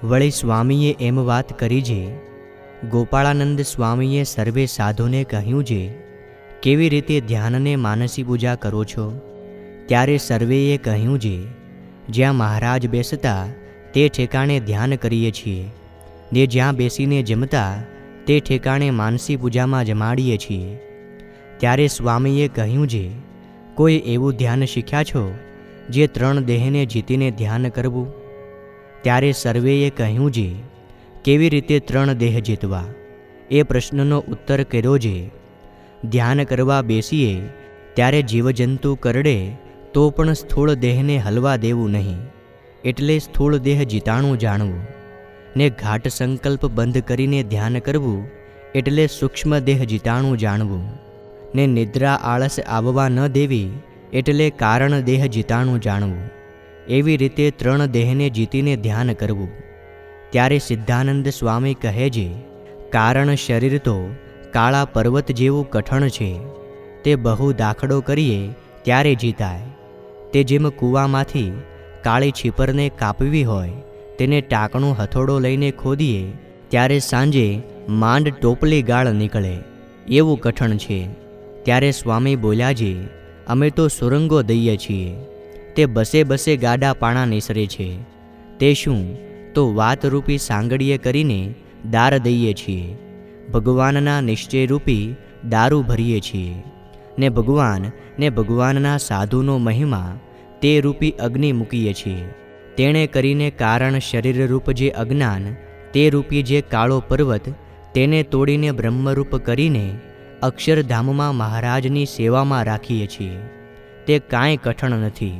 વળી સ્વામીએ એમ વાત કરી છે, ગોપાળાનંદ સ્વામીએ સર્વે સાધુને કહ્યું છે, કેવી રીતે ધ્યાનને માનસી પૂજા કરો છો? ત્યારે સર્વેએ કહ્યું છે, જ્યાં મહારાજ બેસતા તે ઠેકાણે ધ્યાન કરીએ છીએ, ને જ્યાં બેસીને જમતા તે ઠેકાણે માનસી પૂજામાં જમાડીએ છીએ. ત્યારે સ્વામીએ કહ્યું છે, કોઈ એવું ધ્યાન શીખ્યા છો જે 3 દેહને જીતીને ધ્યાન કરવું? ત્યારે સર્વેએ કહ્યું છે, કેવી રીતે 3 દેહ જીતવા? એ પ્રશ્નનો ઉત્તર કર્યો છે, ધ્યાન કરવા બેસીએ ત્યારે જીવજંતુ કરડે તો પણ સ્થૂળ દેહને હલવા દેવું નહીં, એટલે સ્થૂળ દેહ જીતાણું જાણવું. ને ઘાટ સંકલ્પ બંધ કરીને ધ્યાન કરવું, એટલે સૂક્ષ્મ દેહ જીતાણું જાણવું. ને નિદ્રા આળસ આવવા ન દેવી, એટલે કારણ દેહ જીતાણું જાણવું. એવી રીતે 3 દેહને જીતીને ધ્યાન કરવું. ત્યારે સિદ્ધાનંદ સ્વામી કહે છે, કારણ શરીર તો કાળા પર્વત જેવું કઠણ છે, તે બહુ દાખલો કરીએ ત્યારે જીતાય. તે જેમ કૂવામાંથી કાળી છીપરને કાપવી હોય, તેને ટાંકણું હથોડો લઈને ખોદીએ ત્યારે સાંજે માંડ ટોપલી ગાળ નીકળે, એવું કઠણ છે. ત્યારે સ્વામી બોલ્યા છે, અમે તો સુરંગો દઈએ છીએ, તે બસે બસે ગાડા પાણા નિસરે છે. તે શું, તો વાતરૂપી સાંગળીએ કરીને દાર દઈએ છીએ, ભગવાનના નિશ્ચયરૂપી દારૂ ભરીએ છીએ. ને ભગવાન ને ભગવાનના સાધુનો મહિમા તે રૂપી અગ્નિ મૂકીએ છીએ. તેણે કરીને કારણ શરીરરૂપ જે અજ્ઞાન, તે રૂપી જે કાળો પર્વત, તેને તોડીને બ્રહ્મરૂપ કરીને અક્ષરધામમાં મહારાજની સેવામાં રાખીએ છીએ. તે કાંઈ કઠણ નથી.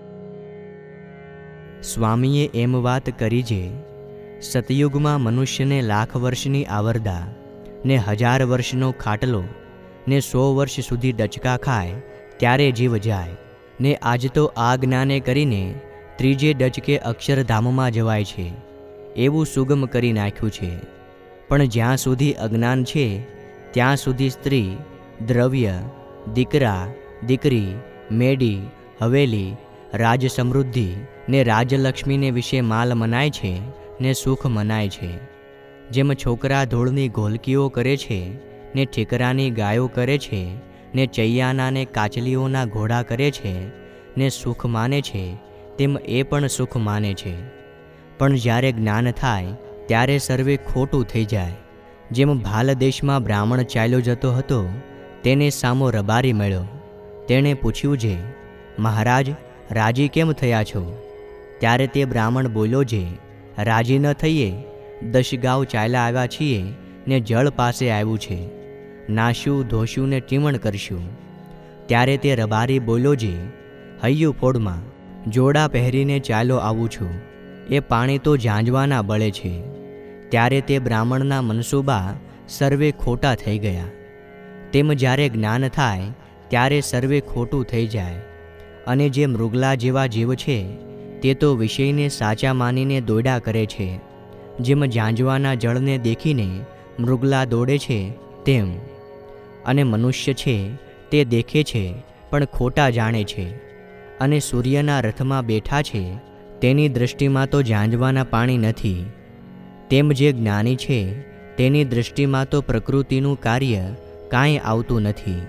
સ્વામીએ એમ વાત કરી છે, સતયુગમાં મનુષ્યને 1,00,000 વર્ષની આવરદા, ને 1000 વર્ષનો ખાટલો, ને 100 વર્ષ સુધી ડચકા ખાય ત્યારે જીવ જાય. ને આજ તો આ જ્ઞાને કરીને 3જે ડચકે અક્ષરધામમાં જવાય છે, એવું સુગમ કરી નાખ્યું છે. પણ જ્યાં સુધી અજ્ઞાન છે ત્યાં સુધી સ્ત્રી, દ્રવ્ય, દીકરા, દીકરી, મેડી, હવેલી, રાજ સમૃદ્ધિ ને રાજલક્ષ્મીને વિશે માલ મનાય છે ને સુખ મનાય છે. જેમ છોકરા ધૂળની ઘોલકીઓ કરે છે, ને ઠીકરાની ગાયો કરે છે, ને ચૈયાના ને કાચલીઓના ઘોડા કરે છે, ને સુખ માને છે, તેમ એ પણ સુખ માને છે. પણ જ્યારે જ્ઞાન થાય ત્યારે સર્વે ખોટું થઈ જાય. જેમ ભાલ દેશમાં બ્રાહ્મણ ચાલ્યો જતો હતો, તેને સામો રબારી મળ્યો. તેણે પૂછ્યું છે, મહારાજ, રાજી કેમ થયા છો? ત્યારે તે બ્રાહ્મણ બોલ્યો છે, રાજી ન થઈએ, 10 ગાંવ ચાલ્યા આવ્યા છીએ ને જળ પાસે આવ્યું છે, નાશું ધોશું ને ટીમણ કરશું. ત્યારે તે રબારી બોલ્યો છે, હૈયું ફોડમાં, જોડા પહેરીને ચાલ્યો આવું છું, એ પાણી તો ઝાંઝવાના બળે છે. ત્યારે તે બ્રાહ્મણના મનસૂબા સર્વે ખોટા થઈ ગયા. તેમ જ્યારે જ્ઞાન થાય ત્યારે સર્વે ખોટું થઈ જાય. અને જે મૃગલા જેવા જીવ છે તે તો વિષયને સાચા માનીને દોડ્યા કરે છે. જેમ ઝાંઝવાના જળને દેખીને મૃગલા દોડે છે તેમ. અને મનુષ્ય છે તે દેખે છે પણ ખોટા જાણે છે. અને સૂર્યના રથમાં બેઠા છે, તેની દૃષ્ટિમાં તો ઝાંઝવાના પાણી નથી. તેમ જે જ્ઞાની છે તેની દૃષ્ટિમાં તો પ્રકૃતિનું કાર્ય કાંઈ આવતું નથી.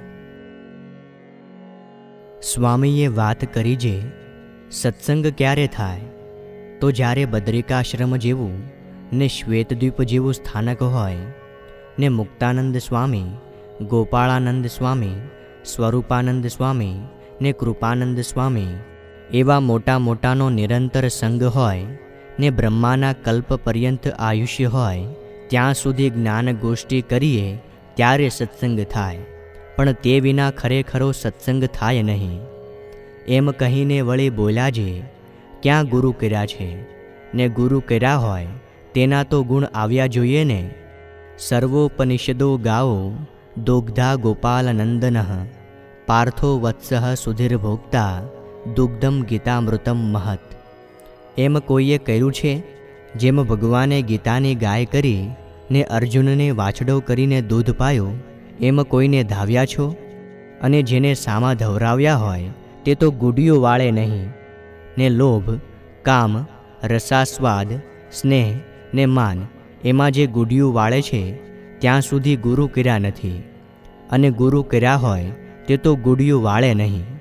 સ્વામીએ વાત કરી છે, સત્સંગ ક્યારે થાય? તો જ્યારે બદ્રિકાશ્રમ જેવું ને શ્વેતદ્વીપ જેવું સ્થાનક હોય, ને મુક્તાનંદ સ્વામી, ગોપાળાનંદ સ્વામી, સ્વરૂપાનંદ સ્વામી ને કૃપાનંદ સ્વામી એવા મોટા મોટાનો નિરંતર સંગ હોય, ને બ્રહ્માના કલ્પ પર્યંત આયુષ્ય હોય, ત્યાં સુધી જ્ઞાન ગોષ્ઠી કરીએ ત્યારે સત્સંગ થાય. પણ તે વિના ખરેખરો સત્સંગ થાય નહીં. એમ કહીને વળી બોલ્યા છે, ક્યાં ગુરુ કર્યા છે? ને ગુરુ કર્યા હોય તેના તો ગુણ આવ્યા જોઈએ ને. સર્વોપનિષદો ગાઓ દુગ્ધા ગોપાલનંદન, પાર્થો વત્સઃ સુધીર્ભોક્તા, દુગ્ધમ ગીતામૃતમ મહત. એમ કોઈએ કર્યું છે? જેમ ભગવાને ગીતાની ગાય કરી ને અર્જુનને વાછડો કરીને દૂધ પાયું, એમ કોઈને ધાવ્યા છો? અને જેને સામા ધવરાવ્યા હોય તે તો ગુડિયું વાળે નહીં. ને લોભ, કામ, રસાસ્વાદ, સ્નેહ ને માન એમાં જે ગુડિયું વાળે છે ત્યાં સુધી ગુરુ કર્યા નથી, અને ગુરુ કર્યા હોય તે તો ગુડિયું વાળે નહીં.